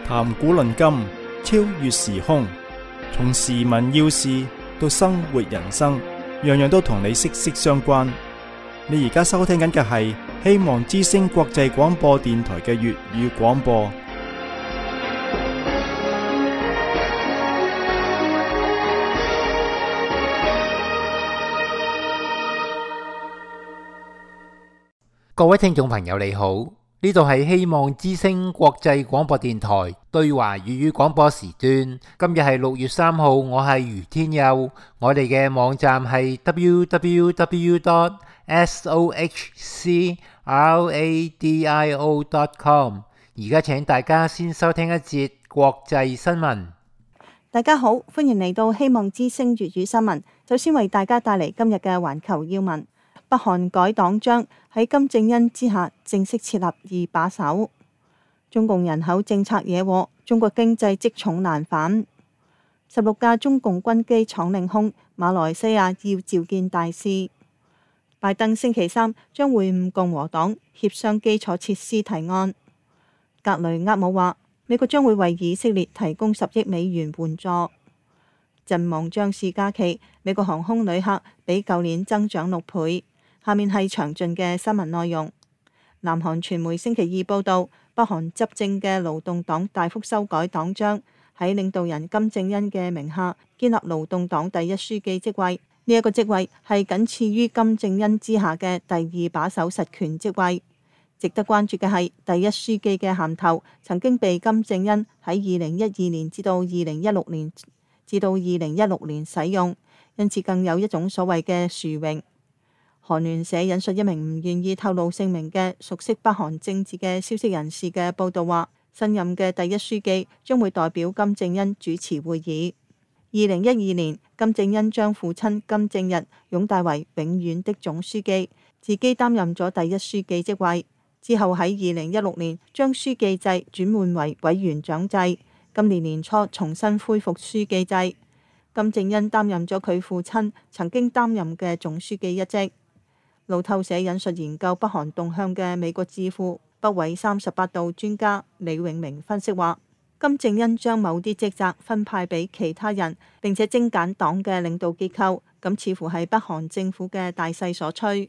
談古論今，超越時空，從時聞要事到生活人生，樣樣都同你息息相關。你而家收聽緊嘅係希望之聲國際廣播電台嘅粵語廣播。 各位聽眾朋友你好，呢度係希望之聲國際廣播電台對華粵語廣播時段。今日係6月3號，我係余天佑。我哋嘅網站係 www.sohcradio.com。而家請大家先收聽一節國際新聞。 大家好，歡迎嚟到希望之聲粵語新聞。首先為大家帶嚟今日嘅環球要聞。北韓改黨章，喺金正恩之下正式設立二把手。中共人口政策惹禍，中國經濟積重難返。16架中共軍機闖領空，馬來西亞要召見大使。拜登星期三將會晤共和黨協商基礎設施提案。格雷厄姆話，美國將會為以色列提供10億美元援助。陣亡將士假期，美國航空旅客比舊年增長6倍。下面係詳盡嘅新聞內容。南韓傳媒星期二報道，北韓執政嘅勞動黨大幅修改黨章，喺領導人金正恩嘅名下建立勞動黨第一書記職位。呢一個職位係僅次於金正恩之下嘅第2把手實權職位。值得關注嘅係，第一書記嘅銜頭曾經被金正恩喺2012年至到2016年使用，因此更有一種所謂嘅殊榮。韓聯社引述一名唔願意透露姓名嘅熟悉北韓政治嘅消息人士嘅報道話，新任嘅第一書記將會代表金正恩主持會議。2012年，金正恩將父親金正日擁戴為永遠的總書記，自己擔任咗第一書記職位。之後喺2016年將書記制轉換為委員長制，今年年初重新恢復書記制。金正恩擔任咗佢父親曾經擔任嘅總書記一職。路透社引述研究北韓動向嘅美國智庫北緯38度專家李永明分析話，金正恩將某啲職責分派俾其他人，並且精簡黨嘅領導結構，咁似乎係北韓政府嘅大勢所趨。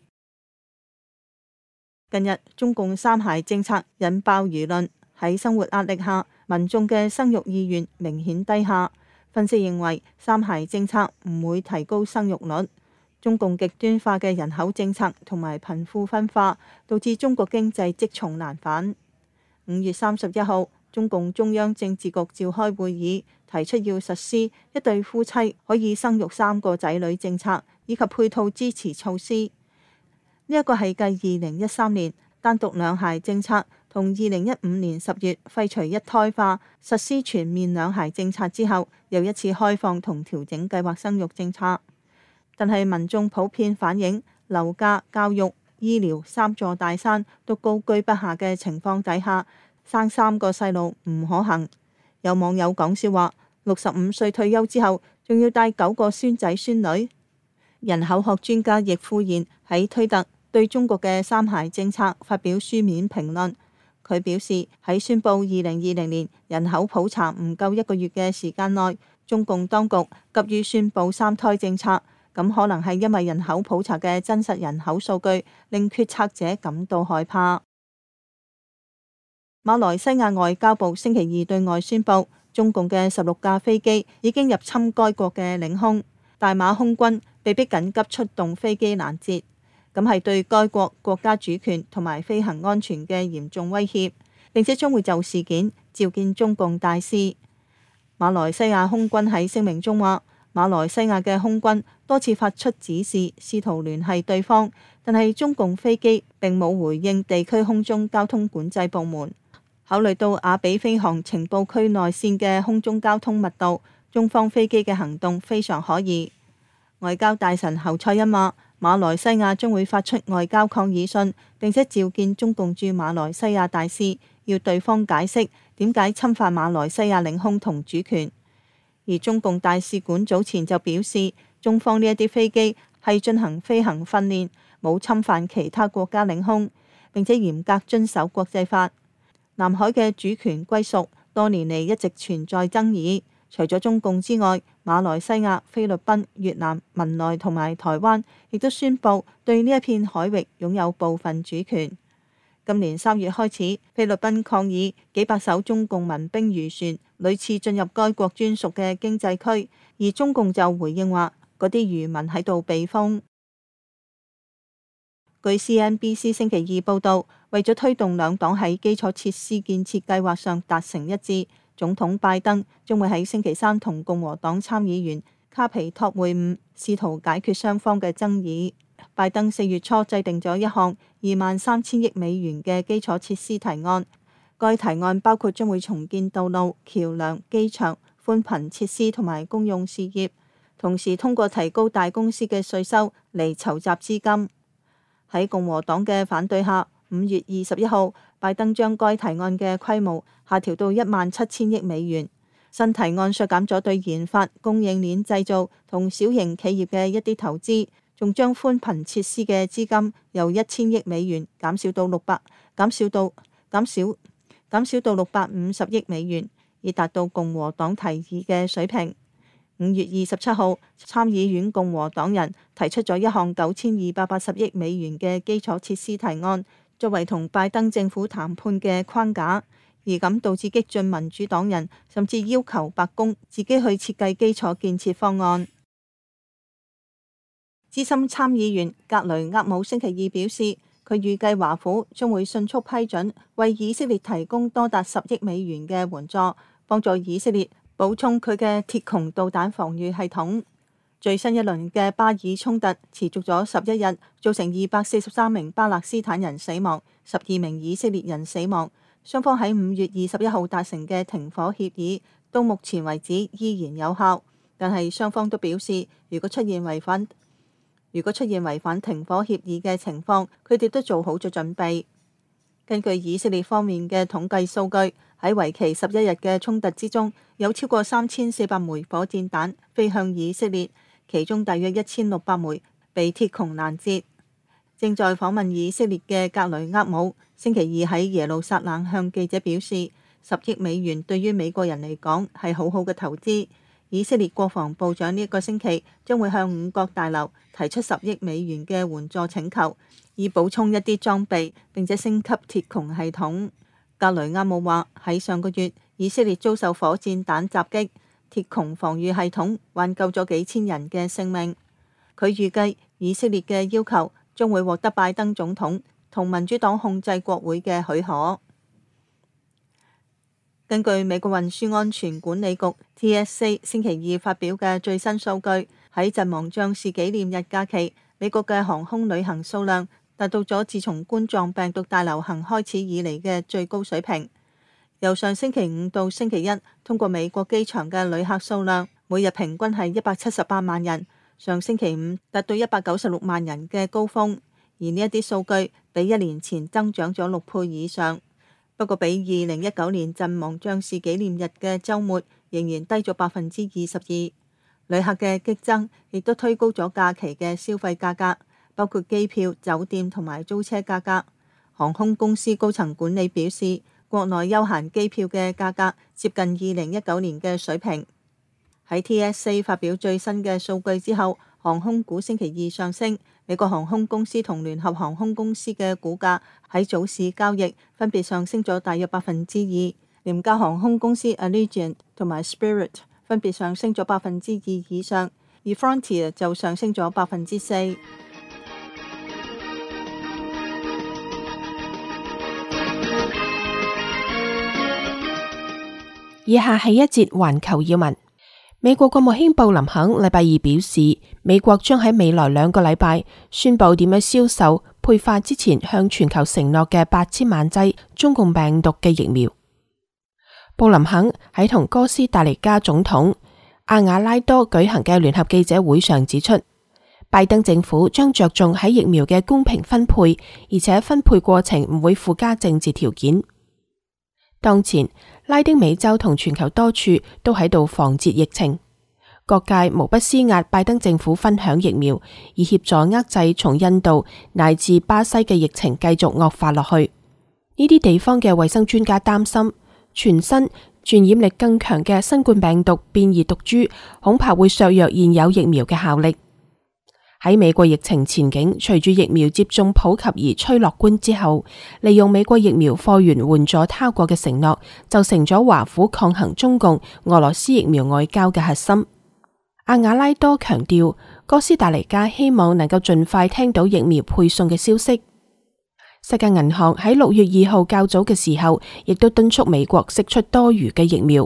近日中共三孩政策引爆輿論，喺生活壓力下，民眾嘅生育意願明顯低下。分析認為，三孩政策唔會提高生育率。中共極端化嘅人口政策同埋貧富分化，導致中國經濟積重難返。5月31號，中共中央政治局召開會議，提出要實施一對夫妻可以生育3個仔女政策，以及配套支持措施。呢一個係繼2013年單獨2孩政策同2015年10月廢除一胎化、實施全面2孩政策之後，又一次開放同調整計劃生育政策。但係民眾普遍反映，樓價、教育、醫療3座大山都高居不下嘅情況底下，生3個細路唔可行。有網友講笑話，65歲退休之後，仲要帶9個孫仔孫女。人口學專家易富賢喺推特對中國嘅3孩政策發表書面評論。佢表示，喺宣布2020年人口普查唔夠1個月嘅時間內，中共當局急於宣布3胎政策。咁可能係因為人口普查嘅真實人口數據令決策者感到害怕。馬來西亞外交部星期二對外宣布，中共嘅16架飛機已經入侵該國嘅領空，大馬空軍被迫緊急出動飛機攔截，咁係對該國國家主權同埋飛行安全嘅嚴重威脅，並且將會就事件召見中共大使。馬來西亞空軍喺聲明中話，馬來西亞嘅空軍多次發出指示，試圖聯繫對方，但係中共飛機並冇回應地區空中交通管制部門。考慮到阿比飛航情報區內線嘅空中交通密度，中方飛機嘅行動非常可疑。外交大臣侯賽因話，馬來西亞將會發出外交抗議信，並且召見中共駐馬來西亞大使，要對方解釋點解侵犯馬來西亞領空同主權。而中共大使館早前就表示，中方呢一啲飛機係進行飛行訓練，冇侵犯其他國家領空，並且嚴格遵守國際法。南海嘅主權歸屬多年嚟一直存在爭議。除咗中共之外，馬來西亞、菲律賓、越南、文萊同埋台灣亦都宣布對呢一片海域擁有部分主權。今年3月開始，菲律賓抗議幾百艘中共民兵漁船屢次進入該國專屬嘅經濟區，而中共就回應話嗰啲漁民喺度避風。據 CNBC 星期二報導，為咗推動兩黨喺基礎設施建設計劃上達成一致，總統拜登將會喺星期三同共和黨參議員卡皮托會晤，試圖解決雙方嘅爭議。拜登4月初制定咗一項23,000億美元嘅基礎設施提案，該提案包括將會重建道路、橋梁、機場、寬頻設施同埋公用事業，同時通過提高大公司嘅稅收嚟籌集資金。喺共和黨嘅反對下，5月21號，拜登將該提案嘅規模下調到17,000億美元。新提案削減咗對研發、供應鏈製造同小型企業嘅一啲投資，仲將寬頻設施嘅資金由1000億美元減少到650億美元，以達到共和黨提議嘅水平。5月27號，參議院共和黨人提出咗一項9280億美元嘅基礎設施提案，作為同拜登政府談判嘅框架，而咁導致激進民主黨人甚至要求白宮自己去設計基礎建設方案。資深參議員格雷厄姆星期二表示，佢預計華府將會迅速批准為以色列提供多達10億美元嘅援助，幫助以色列補充佢嘅鐵穹導彈防禦系統。最新一輪嘅巴以衝突持續咗11日，造成243名巴勒斯坦人死亡，12名以色列人死亡。雙方喺5月21號達成嘅停火協議，到目前為止依然有效，但係雙方都表示，如果出現違反停火協議嘅情況，佢哋都做好咗準備。根據以色列方面嘅統計數據，喺為期11日嘅衝突之中，有超過3400枚火箭彈飛向以色列，其中大約1600枚被鐵穹攔截。正在訪問以色列嘅格雷厄姆星期二喺耶路撒冷向記者表示，10億美元對於美國人嚟講係好好嘅投資。以色列國防部長呢一個星期將會向5角大樓提出10億美元嘅援助請求，以補充一啲裝備，並且升級鐵穹系統。格雷厄姆話喺上個月，以色列遭受火箭彈襲擊，鐵穹防禦系統挽救咗幾千人嘅性命。佢預計以色列嘅要求將會獲得拜登總統同民主黨控制國會嘅許可。根據美國運輸安全管理局 TSA 星期二發表嘅最新數據，喺陣亡將士紀念日假期，美國嘅航空旅行數量達到咗自從冠狀病毒大流行開始以嚟嘅最高水平。由上星期5到星期一，通過美國機場嘅旅客數量每日平均係178萬人，上星期5達到196萬人嘅高峰，而呢一啲數據比1年前增長咗6倍以上。不過比2019年陣亡將士紀念日嘅週末仍然低咗22%。旅客嘅激增亦都推高咗假期嘅消費價格，包括機票、酒店同埋租車價格。航空公司高層管理表示，國內休閒機票嘅價格接近2019年嘅水平。喺 TSA 發表最新嘅數據之後，航空股星期二上升。美國航空公司同聯合航空公司嘅股價喺早市交易分別上升咗大約2%，廉價航空公司 Allegiant 同埋 Spirit 分別上升咗2%以上，而 Frontier 就上升咗4%。 以下係一節環球要聞。美國國務卿布林肯禮拜二表示，美國將喺未來2個禮拜宣布點樣銷售配發之前向全球承諾嘅8000萬劑中共病毒嘅疫苗。布林肯喺同哥斯達黎加總統阿瓦拉多舉行嘅聯合記者會上指出，拜登政府將着重喺疫苗嘅公平分配，而且分配過程唔會附加政治條件。當前拉丁美洲同全球多處都喺度防截疫情，各界無不施壓拜登政府分享疫苗，以協助遏制從印度乃至巴西嘅疫情繼續惡化落去。呢啲地方嘅衛生專家擔心，全新傳染力更強嘅新冠病毒變異毒株恐怕會削弱現有疫苗嘅效力。喺美國疫情前景隨住疫苗接種普及而趨樂觀之後，利用美國疫苗貨源援助他國嘅承諾就成咗華府抗衡中共、俄羅斯疫苗外交嘅核心。阿瓦拉多強調，哥斯達黎加希望能夠盡快聽到疫苗配送嘅消息。世界銀行喺6月2號較早嘅時候，亦都敦促美國釋出多餘嘅疫苗。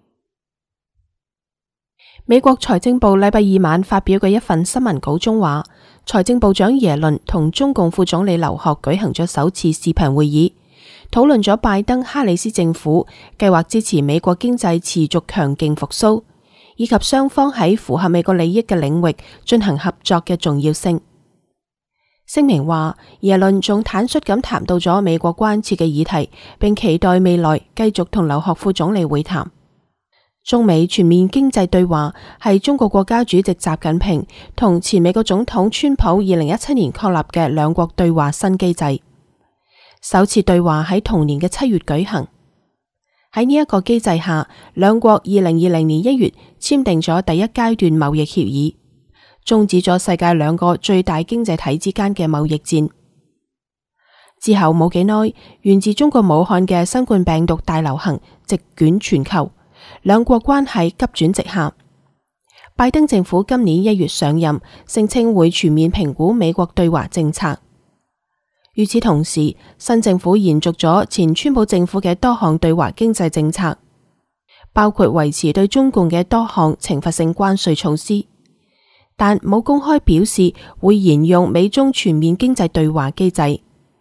美國財政部禮拜二晚發表嘅一份新聞稿中話，財政部長耶倫同中共副總理劉鶴舉行咗首次視頻會議，討論咗拜登哈里斯政府計劃支持美國經濟持續強勁復甦，以及雙方喺符合美國利益嘅領域進行合作嘅重要性。聲明話，耶倫仲坦率咁談到咗美國關切嘅議題，並期待未來繼續同劉鶴副總理會談。中美全面經濟對話係中國國家主席習近平同前美國總統川普2017年確立嘅兩國對話新機制。首次對話喺同年嘅7月舉行。喺呢一個機制下，兩國2020年1月簽訂咗第一階段貿易協議，終止咗世界兩個最大經濟體之間嘅貿易戰。之後冇幾耐，源自中國武漢嘅新冠病毒大流行席捲全球。兩國關係急轉直下。拜登政府今年1月上任，聲稱會全面評估美國對華政策。與此同時，新政府延續咗前川普政府嘅多項對華經濟政策，包括維持對中共嘅多項懲罰性關稅措施，但冇公開表示會沿用美中全面經濟對話機制。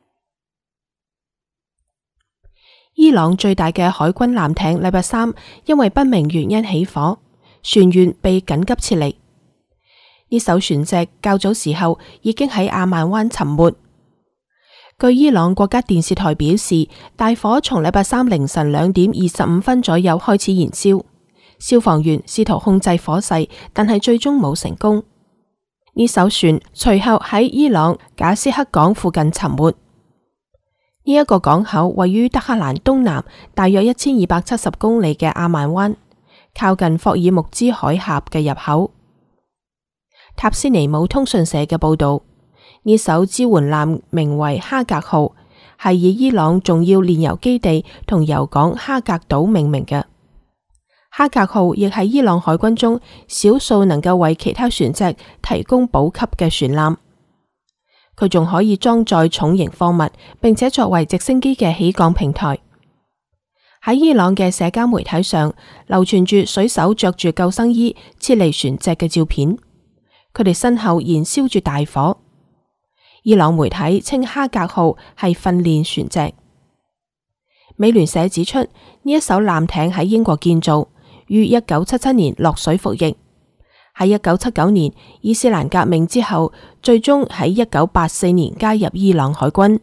伊朗最大嘅海軍艦艇禮拜三因為不明原因起火，船員被緊急撤離。呢艘船隻較早時候已經喺阿曼灣沉沒。據伊朗國家電視台表示，大火從禮拜三凌晨2點25分左右開始燃燒，消防員試圖控制火勢，但係最終冇成功。呢艘船隨後喺伊朗賈斯克港附近沉沒。呢一個港口位於德黑蘭東南大約1270公里嘅阿曼灣，靠近霍爾木茲海峽嘅入口。塔斯尼姆通訊社嘅報道，呢艘支援艦名為哈格號，係以伊朗重要煉油基地同油港哈格島命名嘅。哈格號亦係伊朗海軍中少數能夠為其他船隻提供補給嘅船艦。佢仲可以裝載重型貨物，並且作為直升機嘅起降平台。喺伊朗嘅社交媒體上流傳住水手着住救生衣撤離船隻嘅照片，佢哋身後燃燒住大火。伊朗媒體稱哈格號係訓練船隻。美聯社指出，呢一艘艦艇喺英國建造，於1977年落水服役。喺1979年伊斯蘭革命之後，最終喺1984年加入伊朗海軍。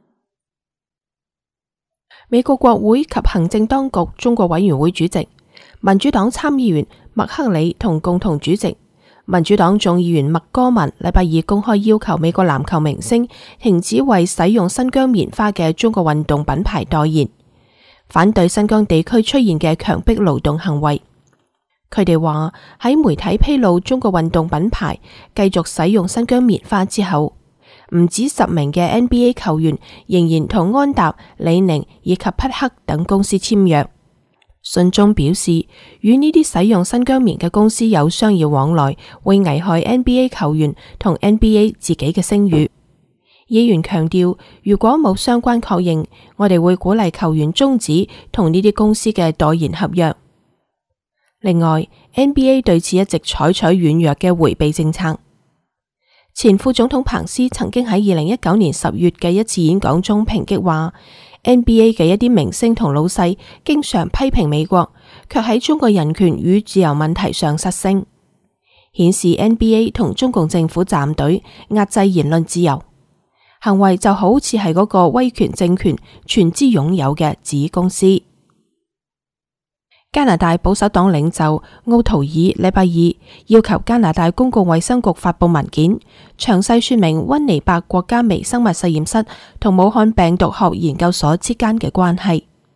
美國國會及行政當局中國委員會主席、民主黨參議員麥克里同共同主席、民主黨眾議員麥戈文禮拜二公開要求美國籃球明星停止為使用新疆棉花嘅中國運動品牌代言，反對新疆地區出現嘅強迫勞動行為。佢哋話喺媒體披露中國運動品牌繼續使用新疆棉花之後，唔止10名嘅 NBA 球員仍然同安踏、李寧以及匹克等公司簽約。信中表示，與呢啲使用新疆棉嘅公司有商業往來，會危害 NBA 球員同 NBA 自己嘅聲譽。議員強調，如果冇相關確認，我哋會鼓勵球員終止同呢啲公司嘅代言合約。另外 NBA 對此一直採取軟弱嘅迴避政策。前副總統彭斯曾經喺2019年10月嘅一次演講中抨擊話， NBA 嘅一啲明星同老細經常批評美國，卻喺中國人權與自由問題上失聲，顯示 NBA 同中共政府站隊壓制言論自由，行為就好似係嗰個威權政權全資擁有嘅子公司。加拿大保守黨領袖奧圖爾禮拜二要求加拿大公共衛生局發佈文件，詳細說明溫尼伯國家微生物實驗室同武漢病毒學研究所之間嘅關係。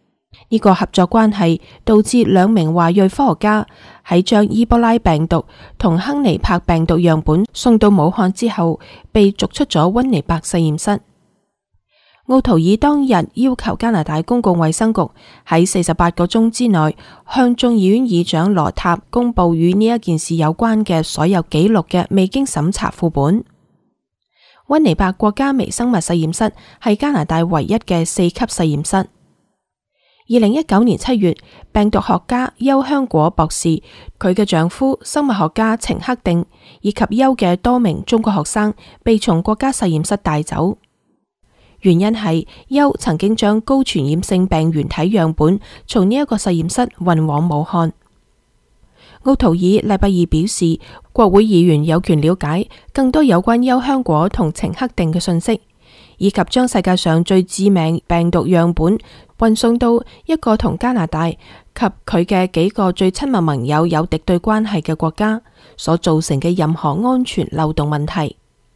呢個合作關係導致兩名華裔科學家喺將伊波拉病毒同亨尼伯病毒樣本送到武漢之後，被逐出咗溫尼伯實驗室。奧圖爾當日要求加拿大公共衛生局喺48個鐘之內向眾議院議長羅塔公佈與呢一件事有關嘅所有記錄嘅未經審查副本。溫尼伯國家微生物實驗室係加拿大唯一嘅4級實驗室。2019年7月，病毒學家邱香果博士、佢嘅丈夫生物學家程克定以及邱嘅多名中國學生被從國家實驗室帶走。原因係邱曾經將高傳染性病原體樣本從呢一個實驗室運往武漢。奧圖爾禮拜二表示，國會議員有權了解更多有關邱香果同程克定嘅信息，以及將世界上最致命病毒樣本運送到一個同加拿大及佢嘅幾個最親密盟友有敵對關係嘅國家所造成嘅任何安全漏洞問題。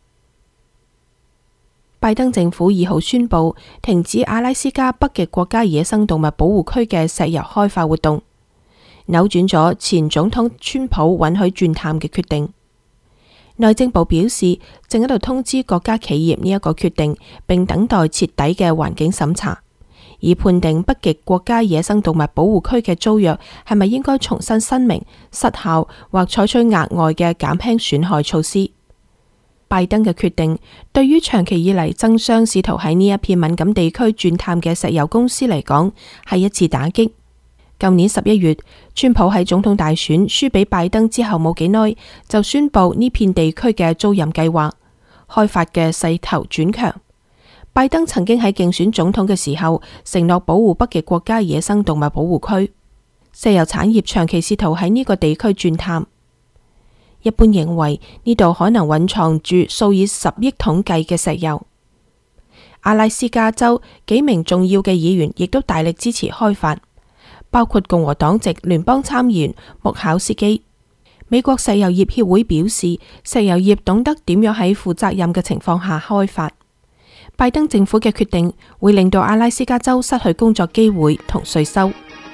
拜登政府2號宣布停止阿拉斯加北極國家野生動物保護區嘅石油開發活動，扭轉咗前總統川普允許鑽探嘅決定。內政部表示正喺度通知國家企業呢一個決定，並等待徹底嘅環境審查，以判定北極國家野生動物保護區嘅租約係咪應該重新申明、失效或採取額外嘅減輕損害措施。拜登嘅決定對於長期以嚟爭相試圖喺呢一片敏感地區鑽探嘅石油公司嚟講係一次打擊。舊年11月，川普喺總統大選輸俾拜登之後冇幾耐，就宣布呢片地區嘅租賃計劃開發嘅勢頭轉強。拜登曾經喺競選總統嘅時候承諾保護北極國家野生動物保護區，石油產業長期試圖喺呢個地區鑽探。一般認為呢度可能蘊藏住數以10億桶計嘅石油。阿拉斯加州幾名重要嘅議員亦都大力支持開發，包括共和黨籍聯邦參議員穆考斯基。美國石油業協會表示，石油業懂得點樣喺負責任嘅情況下開發。拜登政府嘅決定會令到阿拉斯加州失去工作機會同稅收。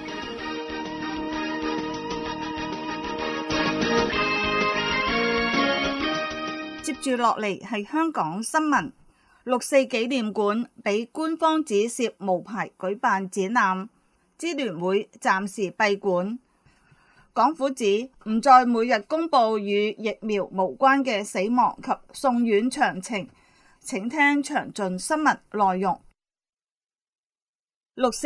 接住落嚟係香港新聞。六四紀念館被官方指涉無牌舉辦展覽，支聯會暫時閉館。港府指唔再每日公布與疫苗無關嘅死亡及送院詳情，請聽詳盡新聞內容。六四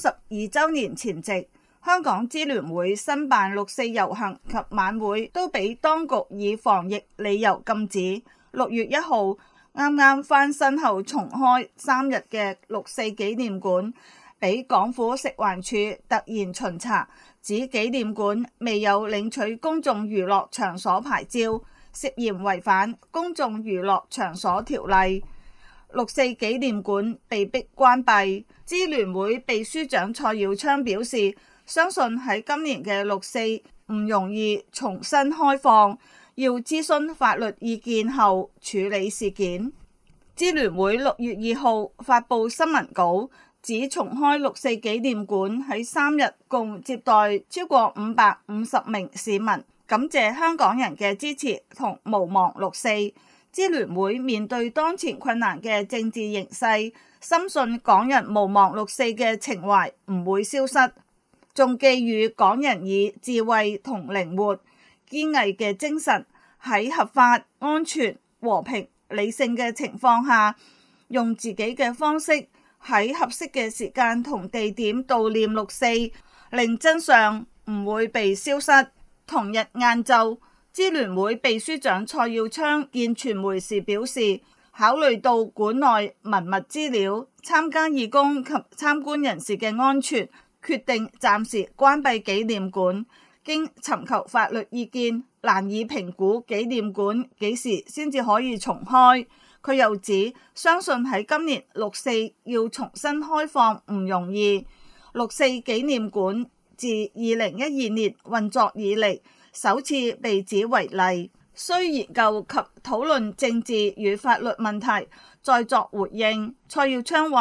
32週年前夕，香港支聯會申辦六四遊行及晚會都俾當局以防疫理由禁止。6月1號啱啱翻新後重開3日嘅六四紀念館，俾港府食環署突然巡查，指紀念館未有領取公眾娛樂場所牌照，涉嫌違反公眾娛樂場所條例。六四紀念館被迫關閉。支聯會秘書長蔡耀昌表示，相信喺今年嘅六四唔容易重新開放，要諮詢法律意見後處理事件。支聯會6月2號發布新聞稿，指重開六四紀念館喺3日共接待超過550名市民，感謝香港人嘅支持同無忘六四。支聯會面對當前困難嘅政治形勢，深信港人無忘六四嘅情懷唔會消失，仲寄予港人以智慧同靈活、堅毅嘅精神，喺合法、安全、和平、理性嘅情況下，用自己嘅方式喺合適嘅時間同地點悼念六四，令真相唔會被消失。同日晏晝，支聯會秘書長蔡耀昌見傳媒時表示，考慮到館內文物資料、參加義工及參觀人士嘅安全，決定暫時關閉紀念館。經尋求法律意見，難以評估紀念館幾時先至可以重開。佢又指，相信喺今年六四要重新開放唔容易。六四紀念館自2012年運作以嚟，首次被指為例，需研究及討論政治與法律問題，再作回應。蔡耀昌話，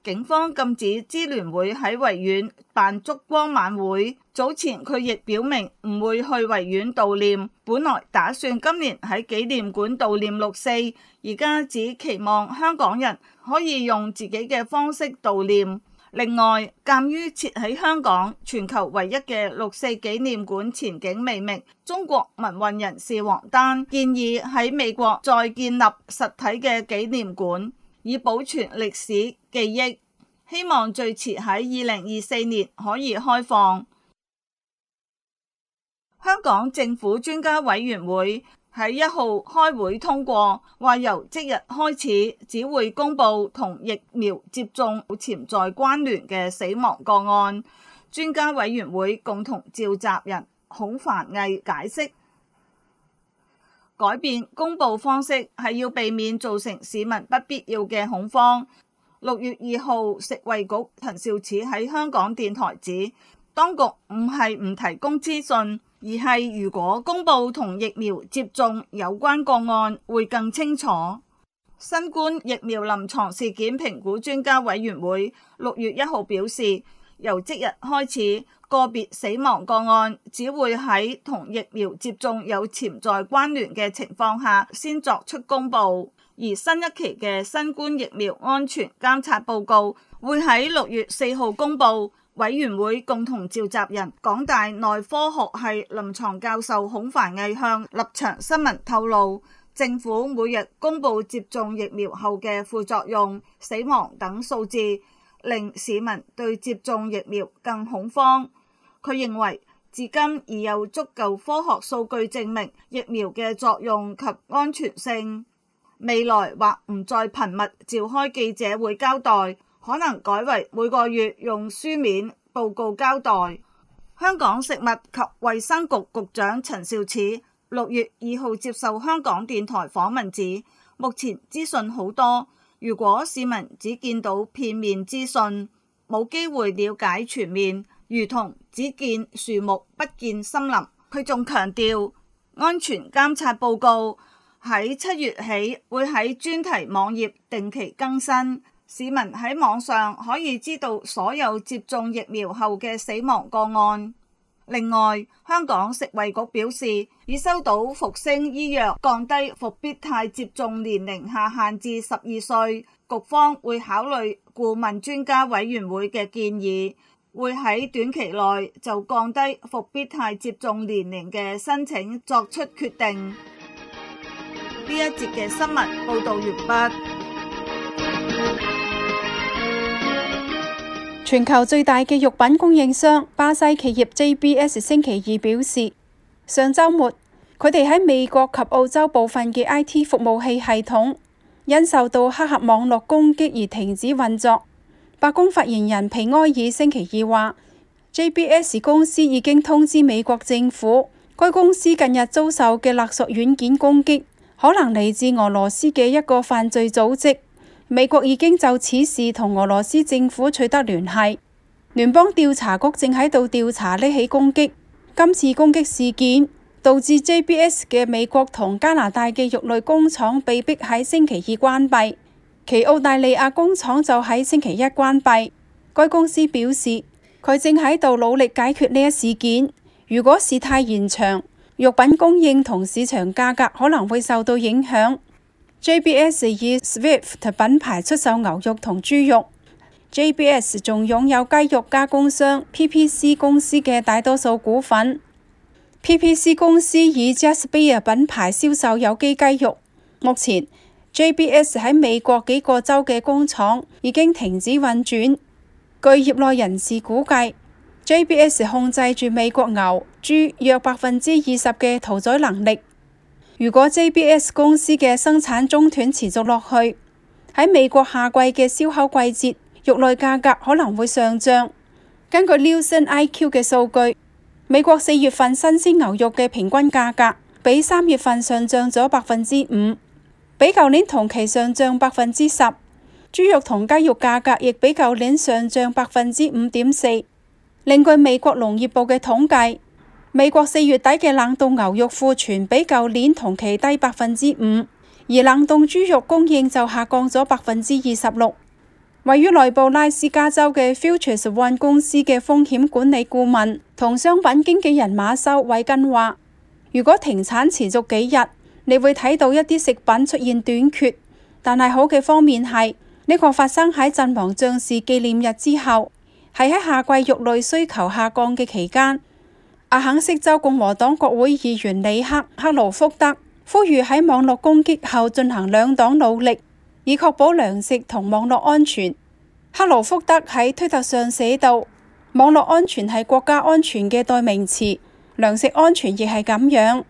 警方禁止支聯會喺維園辦燭光晚會。早前佢亦表明唔會去維園悼念，本來打算今年喺紀念館悼念六四，而家只期望香港人可以用自己嘅方式悼念。另外，鑑於設喺香港全球唯一嘅六四紀念館前景未明，中國民運人士王丹建議喺美國再建立實體嘅紀念館，以保存歷史記憶，希望最遲喺2024年可以開放。香港政府專家委員會喺1號開會通過，話由即日開始只會公布同疫苗接種有潛在關聯嘅死亡個案。專家委員會共同召集人孔繁毅解釋，改變公布方式係要避免造成市民不必要嘅恐慌。6月2號，食衛局陳肇始喺香港電台指，當局唔係唔提供資訊，而係如果公布同疫苗接種有關個案會更清楚。新冠疫苗臨床事件評估專家委員會6月1號表示，由即日開始，個別死亡個案只會喺同疫苗接種有潛在關聯嘅情況下先作出公布，而新一期嘅新冠疫苗安全監察報告會喺6月4號公布。委員會共同召集人港大內科學系臨床教授孔繁毅向立場新聞透露，政府每日公布接種疫苗後嘅副作用、死亡等數字，令市民對接種疫苗更恐慌。佢認為至今已有足夠科學數據證明疫苗嘅作用及安全性，未來或唔再頻密召開記者會交代，可能改為每個月用書面報告交代。香港食物及衛生局局長陳肇始6月2號接受香港電台訪問指，目前資訊好多，如果市民只見到片面資訊，冇機會了解全面，如同只見樹木不見森林。佢仲強調，安全監察報告喺7月起會喺專題網頁定期更新。市民喺網上可以知道所有接種疫苗後嘅死亡個案。另外，香港食衛局表示，已收到復星醫藥降低復必泰接種年齡下限至12歲，局方會考慮顧問專家委員會嘅建議，會喺短期內就降低復必泰接種年齡嘅申請作出決定。呢一節嘅新聞報道完畢。 全球最大嘅肉品供應商巴西企業 JBS 星期二表示，上週末佢哋喺美國及澳洲部分嘅 IT 服務器系統因受到黑客網絡攻擊而停止運作。白宮發言人皮埃爾星期二話， JBS 公司已經通知美國政府，該公司近日遭受嘅勒索軟件攻擊可能嚟自俄羅斯嘅一個犯罪組織。美國已經就此事同俄羅斯政府取得聯繫，聯邦調查局正喺度調查呢起攻擊。今次攻擊事件導致 JBS 嘅美國同加拿大嘅肉類工廠被迫喺星期二關閉，其澳大利亞工廠就喺星期一關閉。該公司表示，佢正喺度努力解決呢一事件。如果事態延長，肉品供應同市場價格可能會受到影響。JBS 以 Swift 品牌出售牛肉同豬肉。JBS 仲擁有雞肉加工商 PPC 公司嘅大多數股份。PPC 公司以 Just Beer 品牌銷售有機雞肉。目前 JBS 喺美國幾個州嘅工廠已經停止運轉。據業內人士估計， JBS 控制住美國牛、豬約20%嘅屠宰能力。如果 JBS 公司嘅生產中斷持續落去，喺美國夏季嘅燒烤季節，肉類價格可能會上漲。根據 Nielsen IQ 嘅數據，美國4月份新鮮牛肉嘅平均價格比3月份上漲咗5%，比舊年同期上漲10%。豬肉同雞肉價格亦比舊年上漲5.4%。另據美國農業部嘅統計，美國4月底嘅冷凍牛肉庫存比舊年同期低5%，而冷凍豬肉供應就下降咗26%。 位於內布拉斯加州嘅 Futures One 公司嘅風險管理顧問同商品經紀人馬修韋根話，如果停產持續幾日，你會睇到一啲食品出現短缺，但係好嘅方面係呢個發生喺陣亡將士紀念日之後，係喺夏季肉類需求下降嘅期間。阿肯色州共和黨國會議員里克克勞福德呼籲喺網絡攻擊後進行兩黨努力，以確保糧食同網絡安全。克勞福德喺推特上寫道：網絡安全係國家安全嘅代名詞，糧食安全亦係咁樣。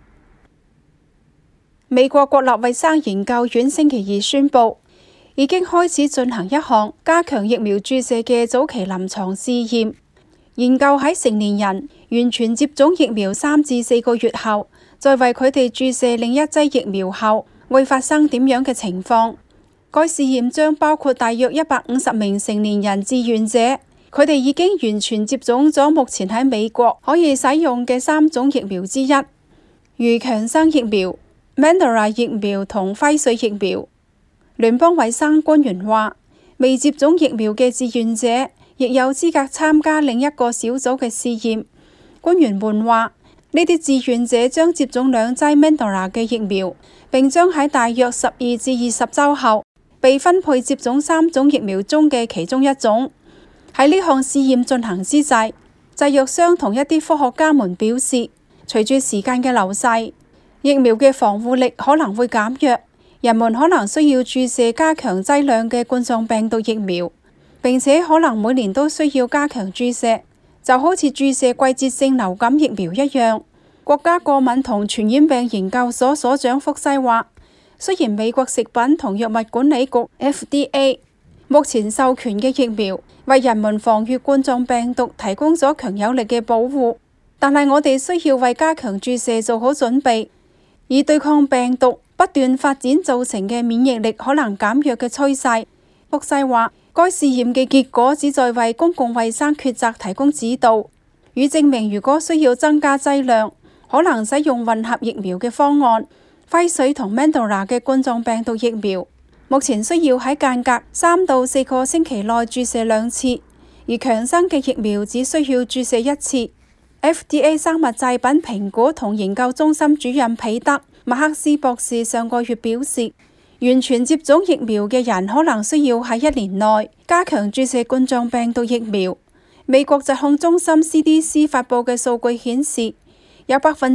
美國國立衛生研究院星期二宣布，已經開始進行一項加強疫苗注射嘅早期臨床試驗，研究喺成年人完全接種疫苗3至4個月後，再為佢哋注射另一劑疫苗後，會發生點樣嘅情況。該試驗將包括大約150名成年人志願者，佢哋已經完全接種咗目前喺美國可以使用嘅3種疫苗之一，如強生疫苗、Moderna 疫苗同輝瑞疫苗。聯邦衛生官員話，未接種疫苗嘅志願者亦有資格參加另一個小組嘅試驗。官員們話，呢啲志願者將接種2劑 Moderna 嘅疫苗，並將喺大約12至20週後被分配接種3種疫苗中嘅其中一種。喺呢項試驗進行之際，製藥商同一啲科學家們表示，隨住時間嘅流逝，疫苗嘅防護力可能會減弱，人們可能需要注射加強劑量嘅冠狀病毒疫苗，並且可能每年都需要加強注射，就好似注射季節性流感疫苗一樣。國家過敏同傳染病研究所所長福西話，雖然美國食品同藥物管理局 FDA 目前授權嘅疫苗為人們防禦冠狀病毒提供咗強有力嘅保護，但係我哋需要為加強注射做好準備，以對抗病毒不斷發展造成嘅免疫力可能減弱嘅趨勢。福西話，該試驗嘅結果旨在為公共衛生抉擇提供指導，與證明如果需要增加劑量，可能使用混合疫苗嘅方案。輝瑞同 Moderna 嘅冠狀病毒疫苗目前需要喺間隔3到4個星期內注射2次，而強生嘅疫苗只需要注射1次。FDA 生物製品評估同研究中心主任彼得麥克斯博士上個月表示，完全接種疫苗嘅人可能需要喺1年內加強注射冠狀病毒疫苗。美國疾控中心 CDC 發佈嘅數據顯示，有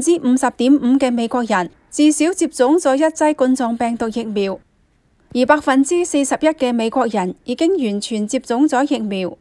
50.5% 嘅美國人至少接種咗1劑冠狀病毒疫苗，而41%嘅美國人已經完全接種咗疫苗。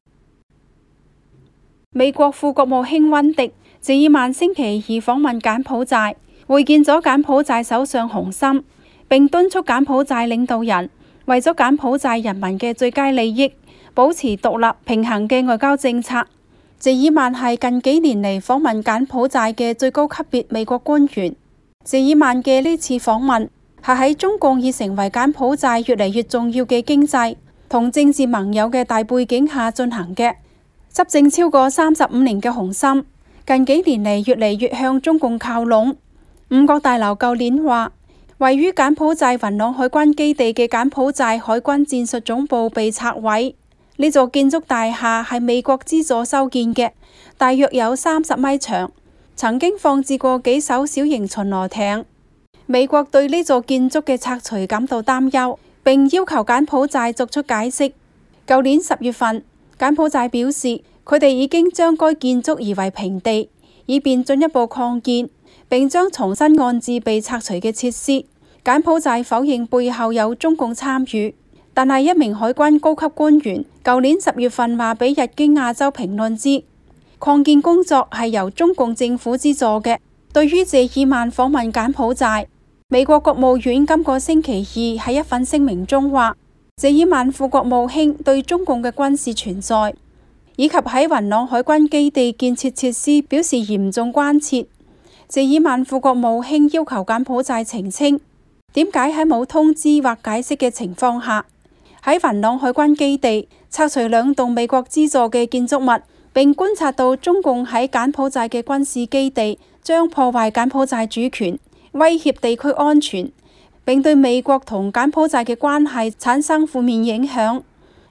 美國副國務卿溫迪·謝爾曼星期二訪問柬埔寨，會見咗柬埔寨首相洪森，並敦促柬埔寨領導人為咗柬埔寨人民嘅最佳利益，保持獨立平衡嘅外交政策。謝爾曼係近幾年嚟訪問柬埔寨嘅最高級別美國官員。謝爾曼嘅呢次訪問係喺中共已成為柬埔寨越嚟越重要嘅經濟同政治盟友嘅大背景下進行嘅。執政超過35年嘅洪森，近幾年嚟越嚟越向中共靠攏。五角大樓舊年話，位於柬埔寨雲朗海軍基地嘅柬埔寨海軍戰術總部被拆毀。呢座建築大廈係美國資助修建嘅，大約有30米長，曾經放置過幾艘小型巡邏艇。美國對呢座建築嘅拆除感到擔憂，並要求柬埔寨作出解釋。舊年10月份，柬埔寨表示佢哋已經將該建築夷為平地，以便進一步擴建，並將重新安置被拆除嘅設施。柬埔寨否認背後有中共參與，但係一名海軍高級官員舊年10月份話俾日經亞洲評論知，擴建工作係由中共政府資助嘅。對於謝爾曼訪問柬埔寨，美國國務院今個星期二喺一份聲明中話，謝爾曼副國務卿對中共嘅軍事存在以及喺雲朗海軍基地建設設施表示嚴重關切。謝爾曼副國務卿要求柬埔寨澄清，點解喺冇通知或解釋嘅情況下，喺雲朗海軍基地拆除2棟美國資助嘅建築物，並觀察到中共喺柬埔寨嘅軍事基地將破壞柬埔寨主權，威脅地區安全，並對美國同柬埔寨嘅關係產生負面影響。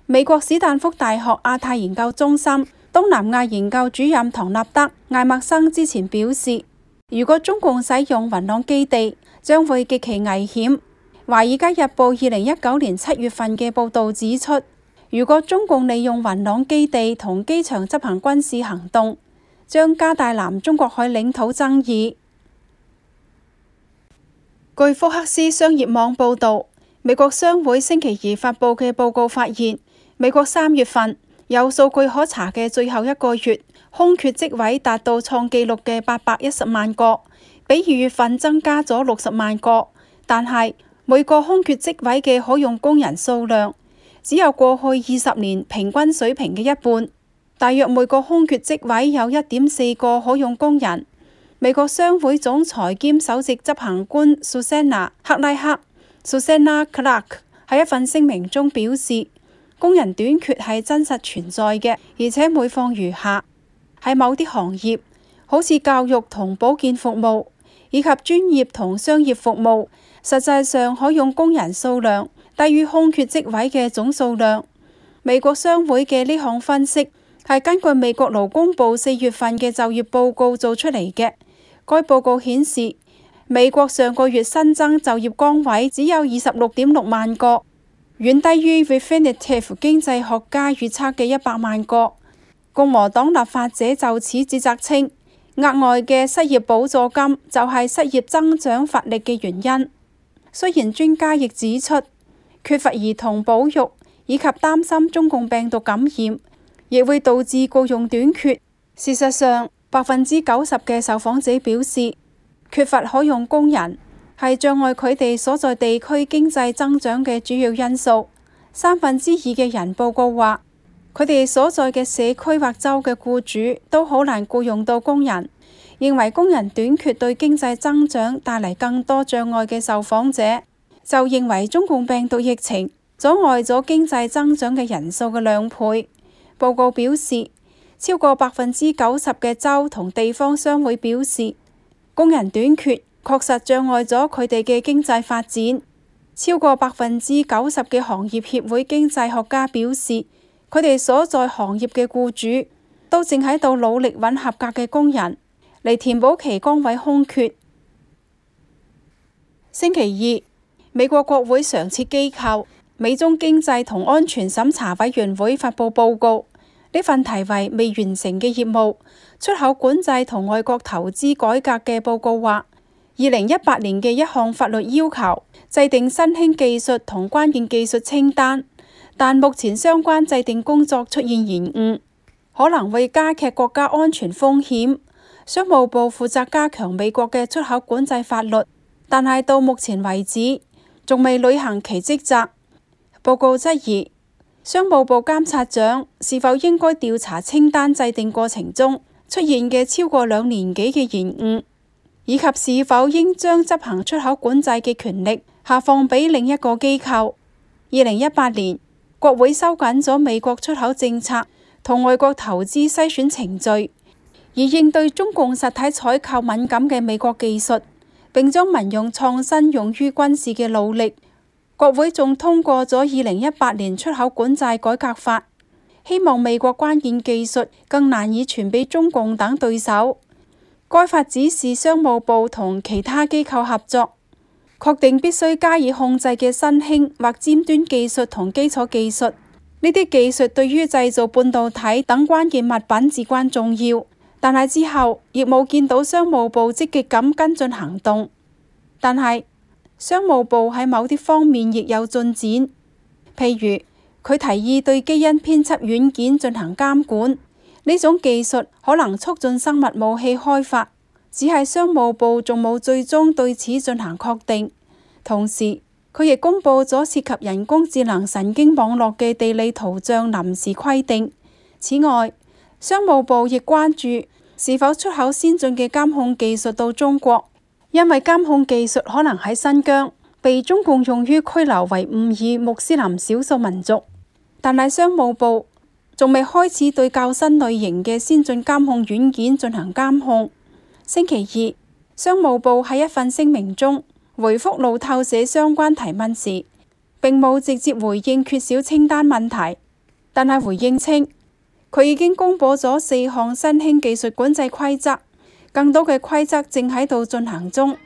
美國史丹福大學亞太研究中心東南亞研究主任唐納德·艾默生之前表示，如果中共使用雲朗基地，將會極其危險。華爾街日報2019年7月份嘅報導指出，如果中共利用雲朗基地同機場執行軍事行動，將加大南中國海領土爭議。據福克斯商業網報導，美國商會星期二發佈嘅報告發現，美國3月份有數據可查嘅最後一個月，空缺職位達到創紀錄嘅810萬個，比2月份增加咗60萬個。但係每個空缺職位嘅可用工人數量只有過去20年平均水平嘅一半，大約每個空缺職位有1.4個可用工人。美國商會總裁兼首席執行官蘇珊娜·克拉克 （Susanna Clark） 喺一份聲明中表示，工人短缺係真實存在嘅，而且每況如下。喺某啲行業，好似教育同保健服務，以及專業同商業服務，實際上可用工人數量低於空缺職位嘅總數量。美國商會嘅呢項分析係根據美國勞工部4月份嘅就業報告做出嚟嘅。該報告顯示，美國上個月新增就業崗位只有26.6萬個，遠低於 Refinitiv 經濟學家預測嘅100萬個。共和黨立法者就此指責稱，額外嘅失業補助金就係失業增長乏力嘅原因。雖然專家亦指出，缺乏兒童保育以及擔心中共病毒感染，亦會導致僱用短缺。事實上，90%嘅受訪者表示，缺乏可用工人係障礙佢哋所在地區經濟增長嘅主要因素。2/3嘅人報告話，佢哋所在嘅社區或州嘅僱主都好難僱用到工人。認為工人短缺對經濟增長帶嚟更多障礙嘅受訪者，就認為中共病毒疫情阻礙咗經濟增長嘅人數嘅2倍。報告表示，超過90%嘅州同地方商會表示，工人短缺確實障礙咗佢哋嘅經濟發展。超過90%嘅行業協會經濟學家表示，佢哋所在行業嘅僱主都正喺度努力揾合格嘅工人嚟填補其崗位空缺。星期二，美國國會常設機構美中經濟同安全審查委員會發佈報告，呢份題為未完成嘅業務、出口管制同外國投資改革嘅報告話，2018年嘅一項法律要求制定新興技術同關鍵技術清單，但目前相關制定工作出現延誤，可能會加劇國家安全風險。商務部負責加強美國嘅出口管制法律，但係到目前為止仲未履行其職責。報告質疑商務部監察長是否應該調查清單制定過程中出現嘅超過2年幾嘅延誤，以及是否應將執行出口管制嘅權力下放俾另一個機構。2018年，國會收緊咗美國出口政策同外國投資篩選程序，以應對中共實體採購敏感嘅美國技術，並將民用創新用於軍事嘅努力。國會仲通過咗2018年出口管制改革法，希望美國關鍵技術更難以傳俾中共等對手。該法指示商務部同其他機構合作，確定必須加以控制嘅新興或尖端技術同基礎技術。呢啲技術對於製造半導體等關鍵物品至關重要。但係之後亦冇見到商務部積極咁跟進行動。但係商務部喺某啲方面亦有進展，譬如佢提議對基因編輯軟件進行監管，呢種技術可能促進生物武器開發，只係商務部仲冇最終對此進行確定。同時，佢亦公布咗涉及人工智能神經網絡嘅地理圖像臨時規定。此外，商務部亦關注是否出口先進嘅監控技術到中國，因為監控技術可能喺新疆被中共用於拘留維吾爾穆斯林少數民族。但係商務部仲未開始對較新類型嘅先進監控軟件進行監控。星期二，商務部喺一份聲明中回覆路透社相關提問時，並冇直接回應缺少清單問題。 但係回應稱，佢已經公佈咗4項新興技術管制規則，更多嘅規則正喺度進行中。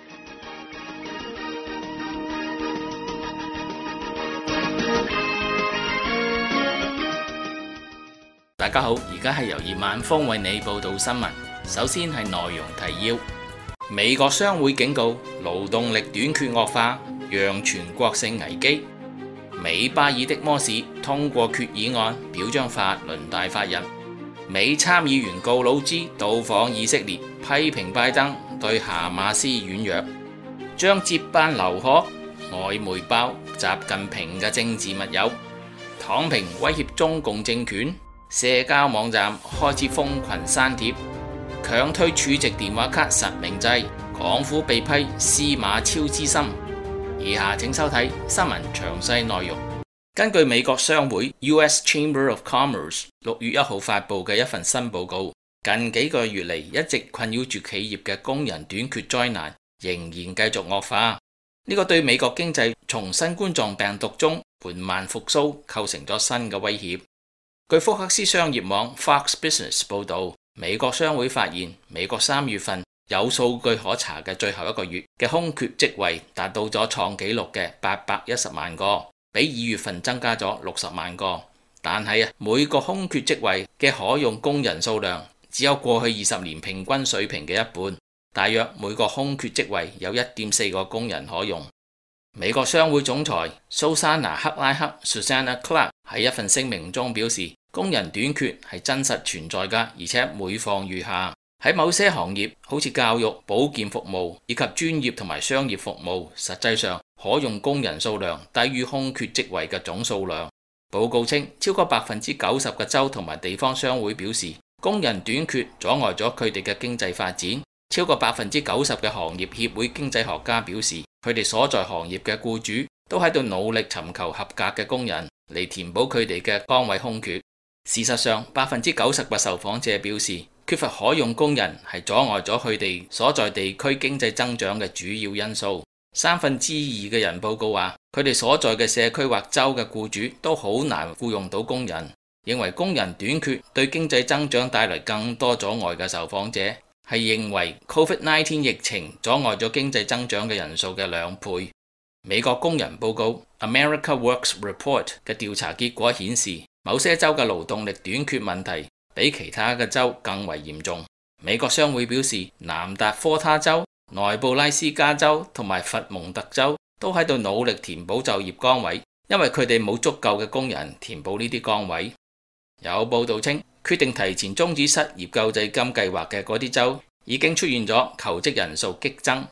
大家好，而家係由葉晚風為你報道新聞。首先係內容提要：美國商會警告勞動力短缺惡化，讓全國性危機。美巴爾的摩市通過決議案，表彰法輪大法日。美參議員告魯茲到訪以色列，批評拜登對哈馬斯軟弱。將接班劉鶴，外媒爆習近平嘅政治密友。躺平威脅中共政權。社交網站開始封群刪帖，強推儲值電話卡實名制，港府被批司馬超之心。以下請收睇新聞詳細內容。根據美國商會 US Chamber of Commerce 6月1號發布嘅一份新報告，近幾個月嚟一直困擾住企業嘅工人短缺災難仍然繼續惡化。呢個對美國經濟從新冠狀病毒中緩慢復甦構成咗新嘅威脅。據福克斯商業網 Fox Business 報導，美國商會發現美國3月份有數據可查嘅最後一個月嘅空缺職位達到咗創紀錄嘅810萬個，比2月份增加咗60萬個。但係每個空缺職位嘅可用工人數量只有過去20年平均水平嘅一半，大約每個空缺職位有 1.4 個工人可用。美國商會總裁蘇珊娜克拉克 Susanna Clark 喺一份聲明中表示，工人短缺係真實存在㗎，而且每況愈下。喺某些行業，好似教育、保健服務以及專業同埋商業服務，實際上可用工人數量低於空缺職位嘅總數量。報告稱，超過90%嘅州同埋地方商會表示，工人短缺阻礙咗佢哋嘅經濟發展。超過90%嘅行業協會經濟學家表示，佢哋所在行業嘅僱主都喺度努力尋求合格嘅工人嚟填補佢哋嘅崗位空缺。事實上，90%嘅受訪者表示，缺乏可用工人係阻礙咗佢哋所在地區經濟增長嘅主要因素。2/3嘅人報告話，佢哋所在嘅社區或州嘅僱主都好難僱用到工人。認為工人短缺對經濟增長帶來更多阻礙嘅受訪者，係認為 COVID-19 疫情阻礙咗經濟增長嘅人數嘅2倍。美國工人報告 America Works Report 嘅調查結果顯示，某些州嘅勞動力短缺問題比其他嘅州更為嚴重。美國商會表示，南達科他州、內布拉斯加州同埋佛蒙特州都喺度努力填補就業崗位，因為佢哋冇足夠嘅工人填補呢啲崗位。有報道稱，決定提前終止失業救濟金計劃嘅嗰啲州已經出現咗求職人數激增。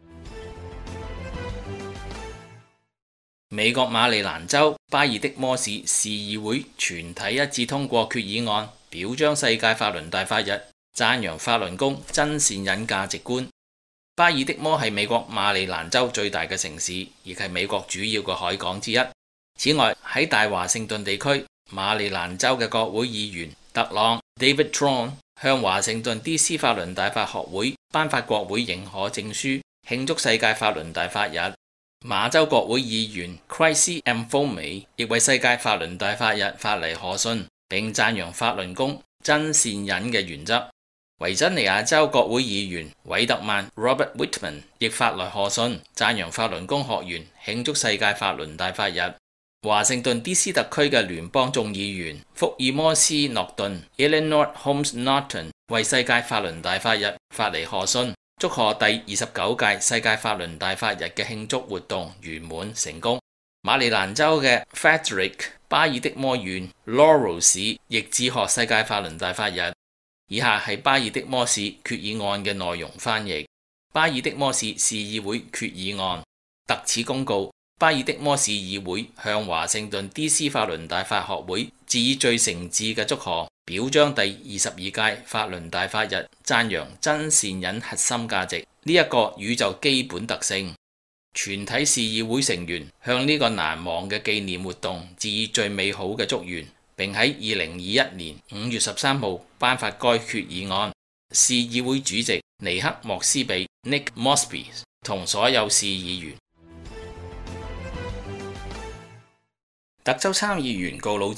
美國馬里蘭州巴爾的摩市市議會全體一致通過決議案，表彰世界法輪大法日，讚揚法輪功真善忍價值觀。巴爾的摩係美國馬里蘭州最大嘅城市，亦係美國主要嘅海港之一。此外，喺大華盛頓地區，馬里蘭州嘅國會議員特朗 David Tron 向華盛頓 DC 法輪大法學會頒發國會認可證書，慶祝世界法輪大法日。馬州國會議員 Chrissy Mfome 亦為世界法輪大法日發嚟賀信，並讚揚法輪功真善忍嘅原則。維珍尼亞州國會議員韋特曼 Robert Whitman 亦發來賀信，讚揚法輪功學員，慶祝世界法輪大法日。華盛頓 DC 特區嘅聯邦眾議員福爾摩斯諾頓 Eleanor Holmes Norton 為世界法輪大法日發嚟賀信，祝賀第29屆世界法輪大法日嘅慶祝活動圓滿成功。馬里蘭州嘅 Frederick 巴爾的摩縣 Laurel 市亦致賀世界法輪大法日。以下係巴爾的摩市決議案嘅內容翻譯。巴爾的摩市市議會決議案特此公告，巴爾的摩市議會向華盛頓 DC 法輪大法學會致以最誠摯嘅祝賀，表彰第22屆法輪大法日，讚揚真善忍核心價值呢一個宇宙基本特性。全體市議會成員向呢個難忘嘅紀念活動致以最美好嘅祝願，並喺2021年5月13號頒發該決議案。市議會主席尼克莫斯比 Nick Mosby 同所有市議員。德州參議員告魯茲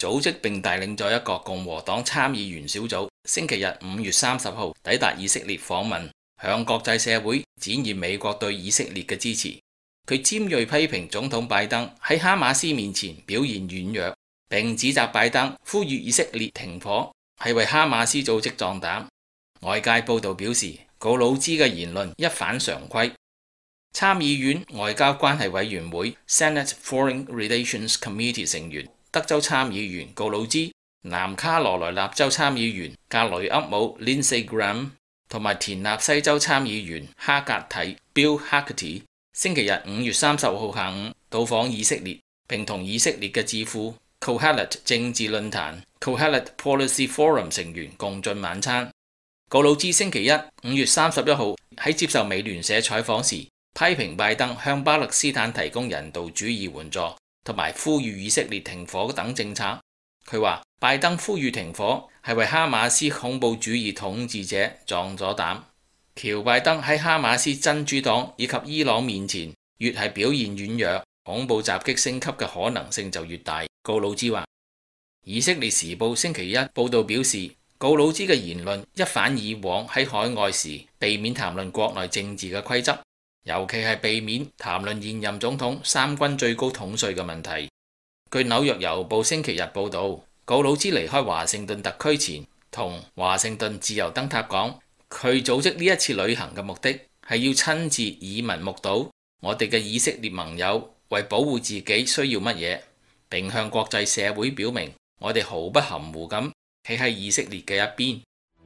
組織並帶領咗一個共和黨參議員小組，星期日5月30號抵達以色列訪問，向國際社會展現美國對以色列嘅支持。佢尖銳批評總統拜登喺哈馬斯面前表現軟弱，並指責拜登呼籲以色列停火係為哈馬斯組織壯膽。外界報道表示，告魯茲嘅言論一反常規。參議院外交關係委員會 Senate Foreign Relations Committee 成員、德州參議員告魯茲、南卡羅來納州參議員格雷厄姆 Lindsey Graham 同埋田納西州參議員哈格提 Bill Hagerty 星期日5月30號下午到訪以色列，並同以色列嘅智庫 Kohelet 政治論壇 Kohelet Policy Forum 成員共進晚餐。告魯茲星期一5月31號喺接受美聯社採訪時，批評拜登向巴勒斯坦提供人道主義援助，同埋呼籲以色列停火等政策。佢話拜登呼籲停火係為哈馬斯恐怖主義統治者壯咗膽。喬拜登喺哈馬斯真主黨以及伊朗面前越係表現軟弱，恐怖襲擊升級嘅可能性就越大。告魯茲話，以色列時報星期一報道表示，告魯茲嘅言論一反以往喺海外時避免談論國內政治嘅規則，尤其係避免談論現任總統三軍最高統帥嘅問題。據紐約郵報星期日報道，告魯茲離開華盛頓特區前同華盛頓自由燈塔講，佢組織呢一次旅行嘅目的係要親自耳聞目睹我哋嘅以色列盟友為保護自己需要乜嘢，並向國際社會表明我哋毫不含糊咁企喺以色列嘅一邊。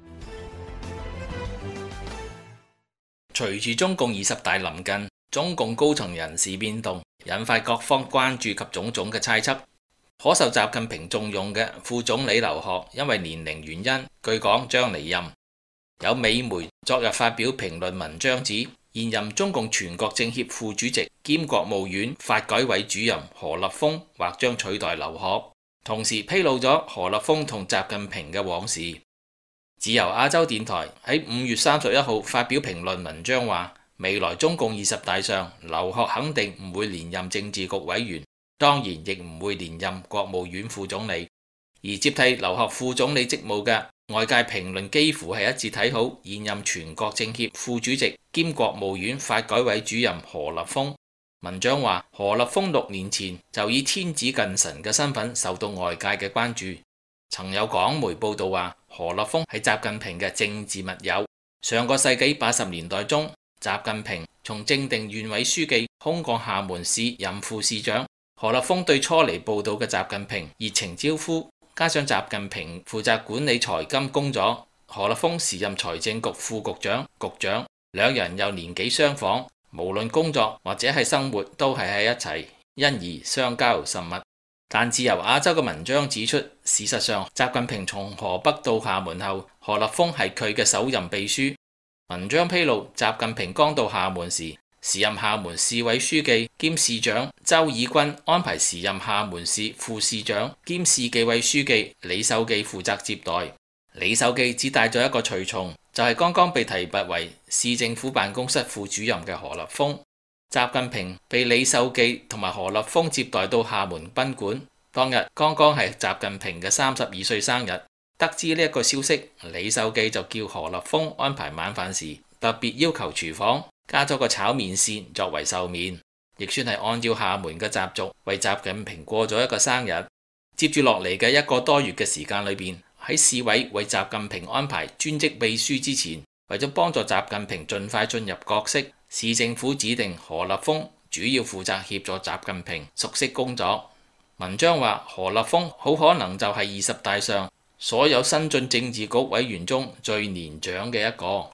隨住中共20大臨近，中共高層人事變動，引發各方關注及種種嘅猜測。可受習近平重用嘅副總理劉鶴，因為年齡原因，據講將離任。有美媒昨日發表評論文章指，現任中共全國政協副主席兼國務院發改委主任何立峰或將取代劉鶴，同時披露咗何立峰同習近平嘅往事。自由亞洲電台喺5月31號發表評論文章話，未來中共20大上，劉鶴肯定唔會連任政治局委員，當然亦唔會連任國務院副總理。而接替劉鶴副總理職務嘅外界評論幾乎係一致睇好現任全國政協副主席兼國務院發改委主任何立峰。文章話，何立峰6年前就以天子近臣嘅身份受到外界嘅關注。曾有港媒報道話，何立峰係習近平嘅政治密友。上個世紀80年代中，習近平從正定縣委書記空降廈門市任副市長，何立峰對初嚟報到嘅習近平熱情招呼，加上習近平負責管理財金工作，何立峰時任財政局副局長、局長，兩人又年紀相仿，無論工作或者係生活都係喺一齊，因而相交甚密。但自由亞洲嘅文章指出，事實上習近平從河北到廈門後，何立峰係佢嘅首任秘書。文章披露，習近平剛到廈門時，時任廈門市委書記兼市長周以軍安排時任廈門市副市長兼市紀委書記李秀記負責接待。李秀記只帶咗一個隨從，就係剛剛被提拔為市政府辦公室副主任嘅何立峰。習近平被李秀記同埋何立峰接待到廈門賓館，當日剛剛係習近平嘅32歲生日。得知呢一個消息，李秀記就叫何立峰安排晚飯時，特別要求廚房加咗個炒麵線作為壽面，亦算係按照廈門嘅習俗為習近平過咗一個生日。接住落嚟嘅1個多月嘅時間裏邊，喺市委為習近平安排專職秘書之前，為咗幫助習近平盡快進入角色，市政府指定何立峰主要負責協助習近平熟悉工作。文章話，何立峰好可能就係20大上所有新進政治局委員中最年長嘅一個。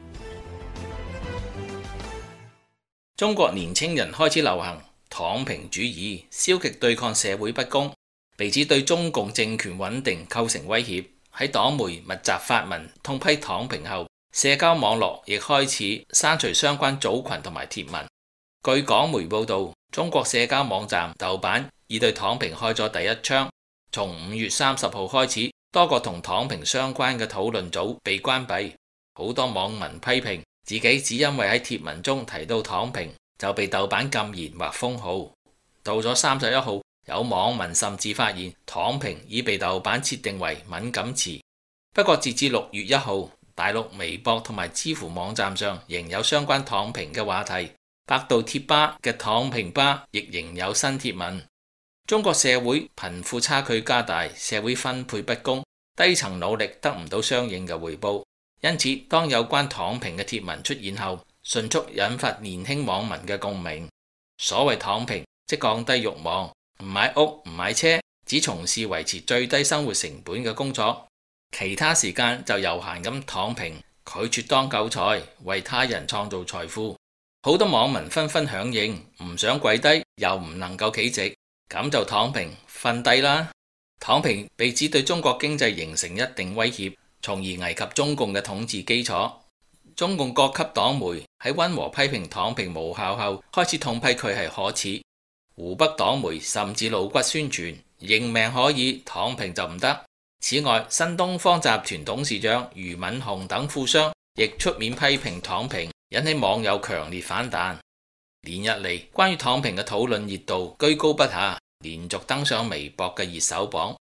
中國年輕人開始流行躺平主義，消極對抗社會不公，被指對中共政權穩定構成威脅。喺黨媒密集發文痛批躺平後，社交網絡亦開始刪除相關組群同埋貼文。據港媒報道，中國社交網站豆瓣已對躺平開咗第一槍。從5月30號開始，多個同躺平相關嘅討論組被關閉。好多網民批評自己只因為喺貼文中提到躺平，就被豆瓣禁言或封號。到咗31號， 有網民甚至發現躺平已被豆瓣設定為敏感詞。不過截至6月1號，大陸微博同埋知乎網站上仍有相關躺平嘅話題，百度貼吧嘅躺平吧亦仍有新貼文。中國社會貧富差距加大，社會分配不公，低層努力得唔到相應嘅回報，因此當有關躺平嘅貼文出現後，迅速引發年輕網民嘅共鳴。所謂躺平，即降低慾望，唔買屋唔買車，只從事維持最低生活成本嘅工作，其他時間就悠閒咁躺平，拒絕當韭菜，為他人創造財富。好多網民紛紛響應，唔想跪低又唔能夠企直，咁就躺平瞓低啦。躺平被指對中國經濟形成一定威脅，從而危及中共嘅統治基礎。中共各級黨媒喺溫和批評躺平無效後，開始痛批佢係可恥。湖北黨媒甚至露骨宣傳認命可以，躺平就唔得。此外，新東方集團董事長俞敏洪等富商亦出面批評躺平，引起網友強烈反彈。連日嚟，關於躺平嘅討論熱度居高不下，連續登上微博嘅熱搜榜。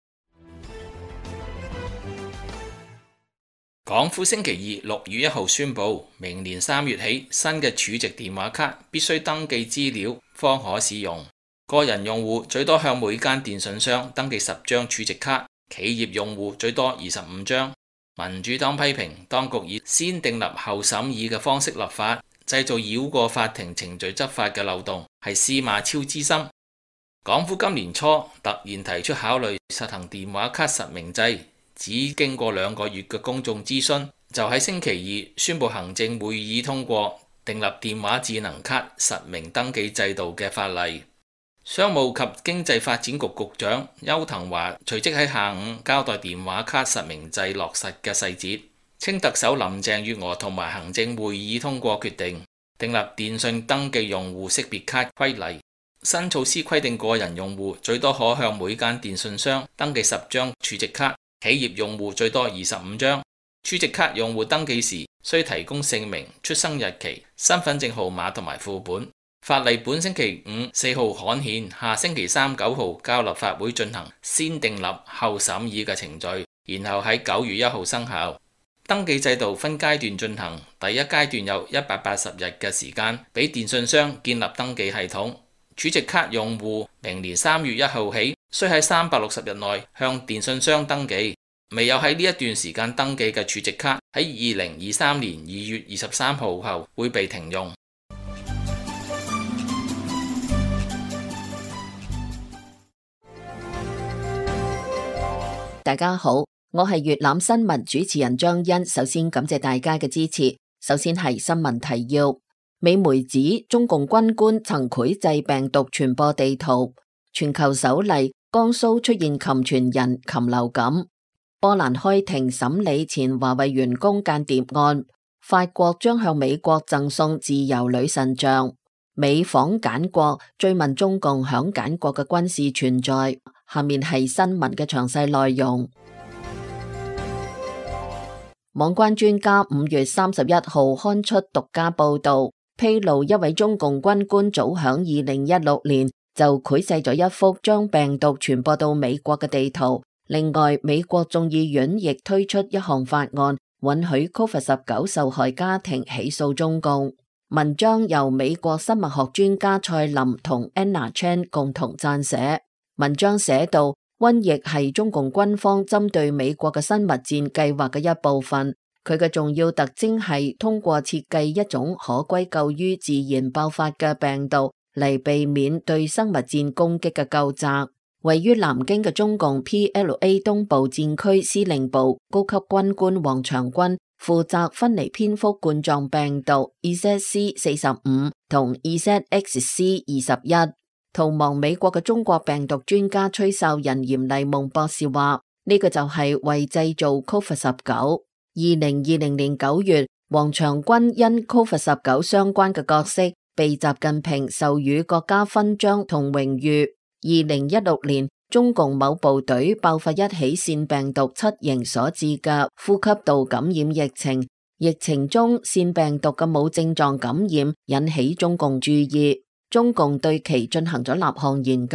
港府星期二6月1號宣布，明年3月起，新嘅儲值電話卡必須登記資料方可使用。個人用戶最多向每間電信商登記10張儲值卡，企業用戶最多25張。民主黨批評當局以先訂立後審議嘅方式立法，製造繞過法庭程序執法嘅漏洞，係司馬昭之心。港府今年初突然提出考慮實行電話卡實名制，只經過2個月嘅公眾諮詢，就喺星期二宣布行政會議通過訂立電話智能卡實名登記制度嘅法例。商務及經濟發展局局長邱騰華隨即喺下午交代電話卡實名制落實嘅細節，稱特首林鄭月娥同埋行政會議通過決定，訂立電信登記用戶識別卡規例。新措施規定個人用戶最多可向每間電信商登記10張儲值卡，企業用戶最多25張。儲值卡用戶登記時需提供姓名、出生日期、身份證號碼同埋副本。法例本星期5、4號刊憲，下星期3、9號交立法會進行先訂立後審議嘅程序，然後喺9月1號生效。登記制度分階段進行，第一階段有180日嘅時間俾電信商建立登記系統。儲值卡用戶明年3月1號起，需喺360日內向電信商登記。未有喺呢一段時間登記嘅儲值卡，喺2023年2月23號後會被停用。 大家好，我係粵覽新聞主持人張欣。首先感謝大家嘅支持。首先係新聞提要：美媒指中共軍官曾繪製病毒傳播地圖；全球首例江蘇出現禽傳人禽流感；波蘭開庭審理前華為員工間諜案；法國將向美國贈送自由女神像；美訪簡國追問中共響簡國嘅軍事存在。下面係新聞嘅詳細內容。網關專家5月31號刊出獨家報道，披露一位中共軍官早響2016年就繪製咗一幅將病毒傳播到美國嘅地圖。另外，美國眾議院亦推出一項法案，允許 COVID-19 受害家庭起訴中共。文章由美國生物學專家蔡林同 Anna Chan 共同撰寫。文章寫到，瘟疫係中共軍方針對美國嘅生物戰計劃嘅一部分。佢嘅重要特徵係通過設計一種可歸咎於自然爆發嘅病毒嚟避免對生物戰攻擊嘅究責。位於南京嘅中共 PLA 東部戰區司令部高級軍官王長軍負責分離蝙蝠冠狀病毒 EZC45 同 EZXC21。逃亡美國嘅中國病毒專家吹哨人嚴麗夢博士話：呢個就係為製造 COVID-19。2020年9月，王長軍因 COVID-19 相關嘅角色被習近平授予國家勳章同榮譽。2016年，中共某部隊爆發一起腺病毒7型所致嘅呼吸道感染疫情，疫情中腺病毒嘅冇症狀感染引起中共注意。中共對其進行咗立項研究，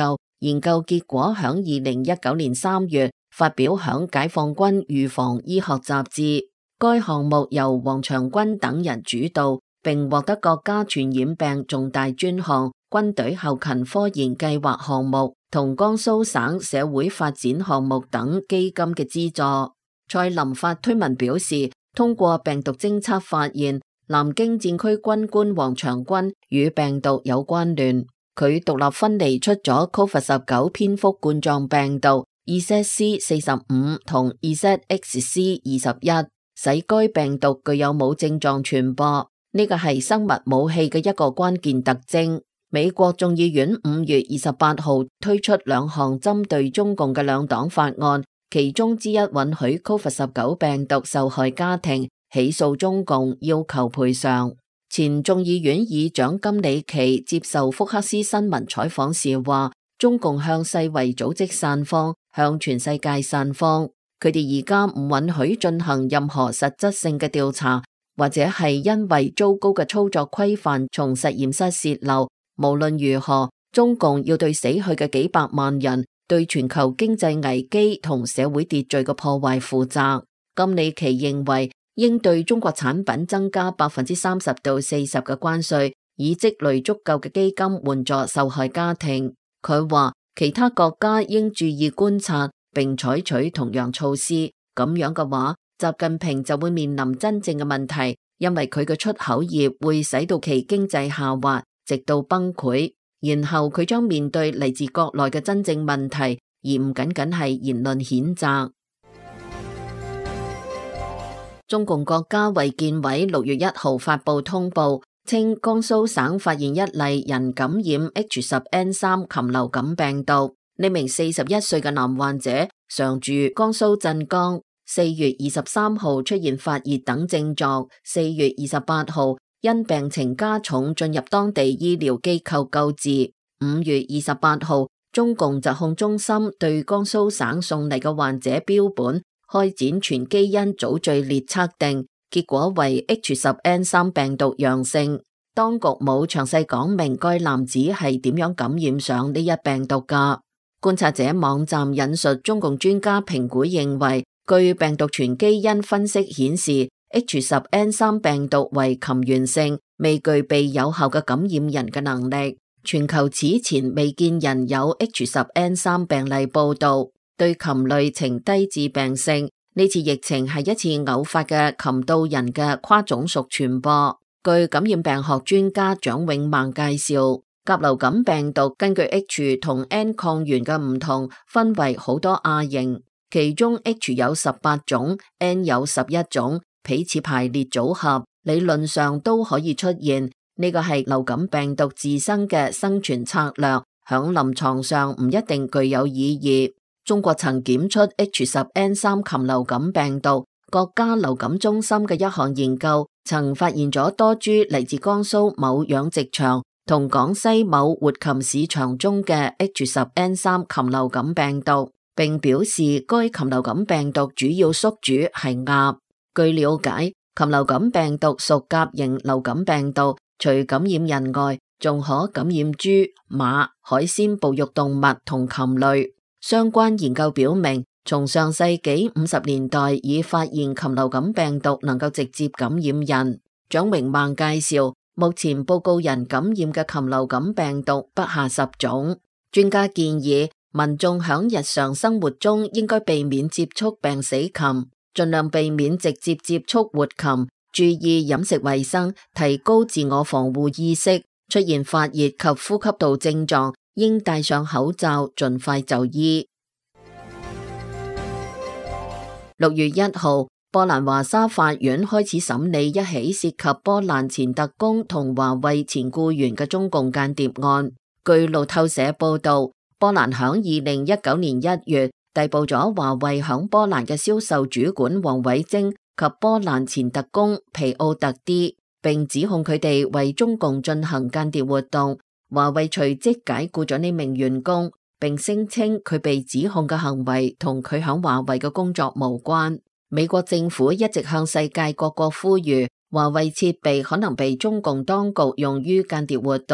研究結果響2019年3月發表響《解放軍預防醫學雜誌》。該項目由王長軍等人主導，並獲得國家傳染病重大專項、軍隊後勤科研計劃項目同江蘇省社會發展項目等基金嘅資助。蔡林發推文表示，通過病毒偵測發現，南京戰區軍官王長軍與病毒有關聯。佢獨立分離出咗 COVID-19 蝙蝠冠狀病毒 EZC45 同 EZXC21，使該病毒具有冇症狀傳播。呢個係生物武器嘅一個關鍵特徵。美國眾議院5月28號推出兩項針對中共嘅兩黨法案，其中之一允許 COVID-19 病毒受害家庭起訴中共，要求賠償。前眾議院議長金里奇接受福克斯新聞採訪時話，中共向世衛組織散謊，向全世界散謊。佢哋而家唔允許進行任何實質性嘅調查，或者係因為糟糕嘅操作規範從實驗室洩漏。無論如何，中共要對死去嘅幾百萬人、對全球經濟危機同社會秩序嘅破壞負責。金里奇認為，應對中國產品增加30%到40%嘅關稅，以積累足夠嘅基金援助受害家庭。佢話，其他國家應注意觀察並採取同樣措施，咁樣嘅話，習近平就會面臨真正嘅問題，因為佢嘅出口業會使到其經濟下滑，直到崩潰，然後佢將面對嚟自國內嘅真正問題，而唔僅僅係言論譴責。中共國家衛健委6月1號發布通報，稱江蘇省發現一例人感染 H10N3 禽流感病毒。呢名41歲嘅男患者常住江蘇鎮江，4月23號出現發熱等症狀，4月28號因病情加重進入當地醫療機構救治。5月28號，中共疾控中心對江蘇省送嚟嘅患者標本開展全基因組序列測定，結果為 H10N3 病毒陽性。當局冇詳細講明該男子係點樣感染上呢一病毒㗎。觀察者網站引述中共專家評估認為，據病毒全基因分析顯示， H10N3 病毒為禽源性，未具備有效嘅感染人嘅能力。全球此前未見人有 H10N3 病例報道，對禽類呈低致病性。呢次疫情係一次偶發嘅禽到人嘅跨種屬傳播。據感染病學專家蔣永孟介紹，甲流感病毒根據 H 同 N 抗原嘅唔同，分為好多亞型，其中 H 有18種 ，N 有11種，彼此排列組合，理論上都可以出現。呢個係流感病毒自身嘅生存策略，響臨床上唔一定具有意義。中國曾檢出 H10N3 禽流感病毒，國家流感中心嘅一項研究曾發現咗多株嚟自江蘇某養殖場同廣西某活禽市場中嘅 H10N3 禽流感病毒，並表示該禽流感病毒主要宿主係鴨。據了解，禽流感病毒屬甲型流感病毒，除感染人外，仲可感染豬、馬、海鮮哺乳動物同禽類。相關研究表明，從上世紀50年代已發現禽流感病毒能夠直接感染人。蔣榮孟介紹，目前報告人感染嘅禽流感病毒不下10種。專家建議民眾響日常生活中應該避免接觸病死禽，盡量避免直接接觸活禽，注意飲食衛生，提高自我防護意識。出現發熱及呼吸道症狀，應戴上口罩，盡快就醫。6月1號，波蘭華沙法院開始審理一起涉及波蘭前特工同華為前僱員嘅中共間諜案。據路透社報道，波蘭響2019年1月逮捕咗華為響波蘭嘅銷售主管王偉晶及波蘭前特工皮奧特 D， 並指控佢哋為中共進行間諜活動。華為隨即解僱咗呢名員工，並聲稱佢被指控嘅行為同佢響華為嘅工作無關。美國政府一直向世界各國呼籲，華為設備可能被中共當局用於間諜活動，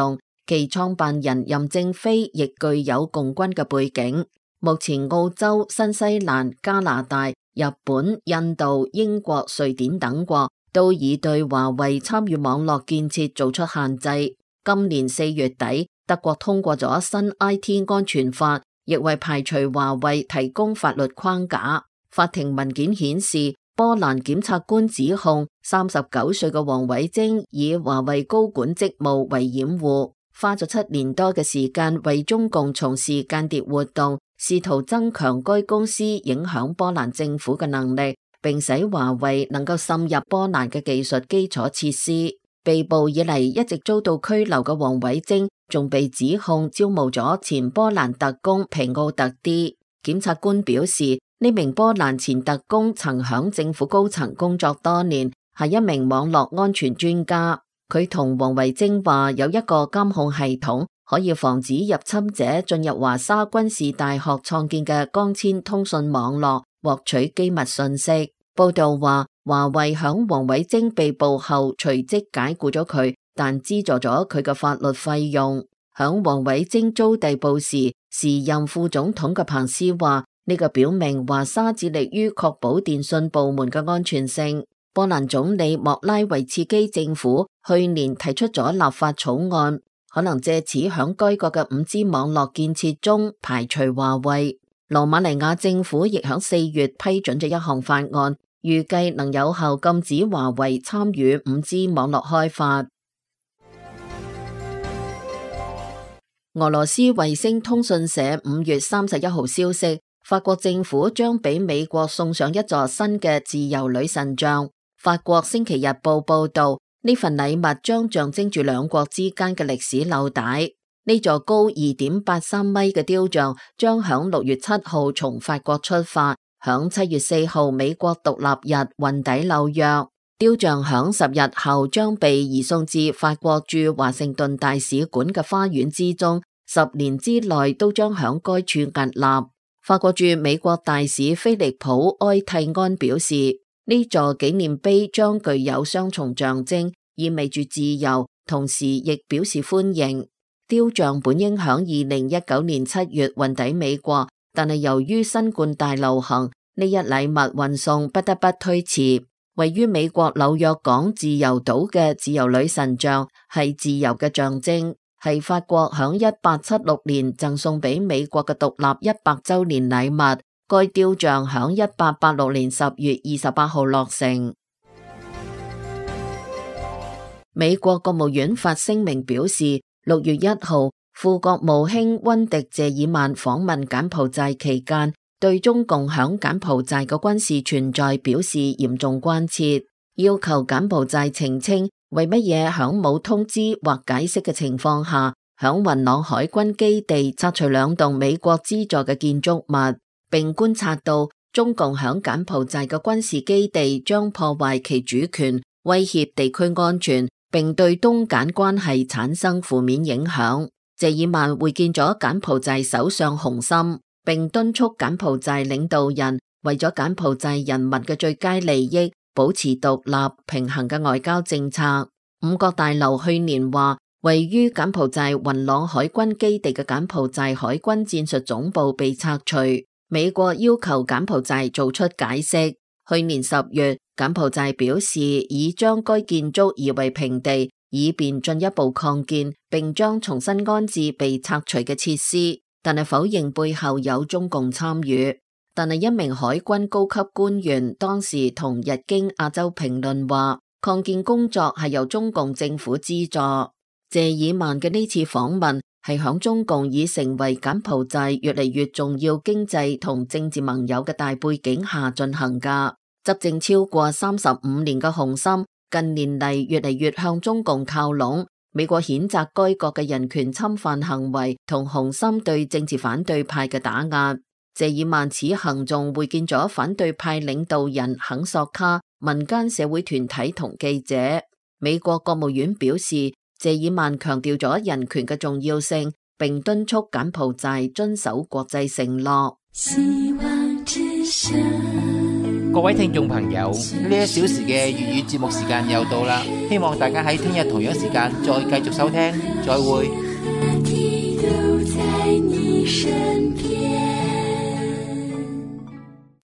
其創辦人任正非亦具有共軍嘅背景。目前澳洲、新西蘭、加拿大、日本、印度、英國、瑞典等國都已對華為參與網絡建設做出限制。今年4月底，德國通過咗新 IT 安全法，亦為排除華為提供法律框架。法庭文件顯示，波蘭檢察官指控39歲嘅王偉晶以華為高管職務為掩護，花咗7年多嘅時間為中共從事間諜活動，試圖增強該公司影響波蘭政府嘅能力，並使華為能夠滲入波蘭嘅技術基礎設施。被捕以嚟一直遭到拘留嘅王偉晶，仲被指控招募咗前波蘭特工皮奧特 D。檢察官表示，呢名波蘭前特工曾響政府高層工作多年，係一名網絡安全專家。佢同王偉晶話有一個監控系統，可以防止入侵者進入華沙軍事大學創建嘅光纖通訊網絡，獲取機密信息。報道話，華為響王偉晶被捕後隨即解雇咗佢，但資助咗佢嘅法律費用。響王偉晶遭逮捕時，時任副總統嘅彭斯話，呢個表明華沙致力於確保電信部門嘅安全性。波蘭總理莫拉維茨基政府去年提出咗立法草案，可能借此響該國嘅5G 網絡建設中排除華為。羅馬尼亞政府亦響4月批准咗一項法案，預計能有效禁止華為參與5G 網絡開發。俄羅斯衛星通訊社5月31號消息，法國政府將俾美國送上一座新嘅自由女神像。法國星期日報報道，呢份禮物將象徵住兩國之間嘅歷史紐帶。呢座高2.83米嘅雕像將響6月7號從法國出發，響7月4號美國獨立日運抵紐約。雕像響10日後將被移送至法國駐華盛頓大使館嘅花園之中，10年之內都將響該處屹立。法國駐美國大使菲利普埃蒂安表示，呢座紀念碑將具有雙重象徵，意味住自由，同時亦表示歡迎。雕像本應響2019年7月運抵美國，但係由於新冠大流行，呢一禮物運送不得不推遲。位於美國紐約港自由島嘅自由女神像係自由嘅象徵，係法國響1876年贈送俾美國嘅獨立100週年禮物。該雕像響1886年10月28號落成。美國國務院發聲明表示，6月1號，副國務卿溫迪謝爾曼訪問柬埔寨期間，對中共響柬埔寨嘅軍事存在表示嚴重關切，要求柬埔寨澄清為乜嘢響冇通知或解釋嘅情況下，響雲朗海軍基地拆除2棟美國資助嘅建築物，並觀察到中共響柬埔寨嘅軍事基地將破壞其主權，威脅地區安全，並對東柬關係產生負面影響。謝爾曼會見咗柬埔寨首相洪森，並敦促柬埔寨領導人為咗柬埔寨人民嘅最佳利益，保持獨立平衡嘅外交政策。五角大樓去年話，位於柬埔寨雲朗海軍基地嘅柬埔寨海軍戰術總部被拆除，美國要求柬埔寨做出解釋。去年10月，柬埔寨表示已將該建築夷為平地，以便進一步擴建，並將重新安置被拆除嘅設施，但係否認背後有中共參與。但係一名海軍高級官員當時同日經亞洲評論話，擴建工作係由中共政府資助。謝爾曼嘅呢次訪問係響中共已成為柬埔寨越嚟越重要經濟同政治盟友嘅大背景下進行㗎。執政超過35年嘅洪森近年嚟越嚟越向中共靠攏，美國譴責該國嘅人權侵犯行為同洪森對政治反對派嘅打壓。謝爾曼此行仲會見咗反對派領導人肯索卡、民間社會團體同記者。美國國務院表示，謝爾曼強調咗人權嘅重要性，並敦促柬埔寨遵守國際承諾。 各位聽眾朋友，呢1小時嘅粵語節目時間又到啦，希望大家喺聽日同樣時間再繼續收聽，再會。 身邊。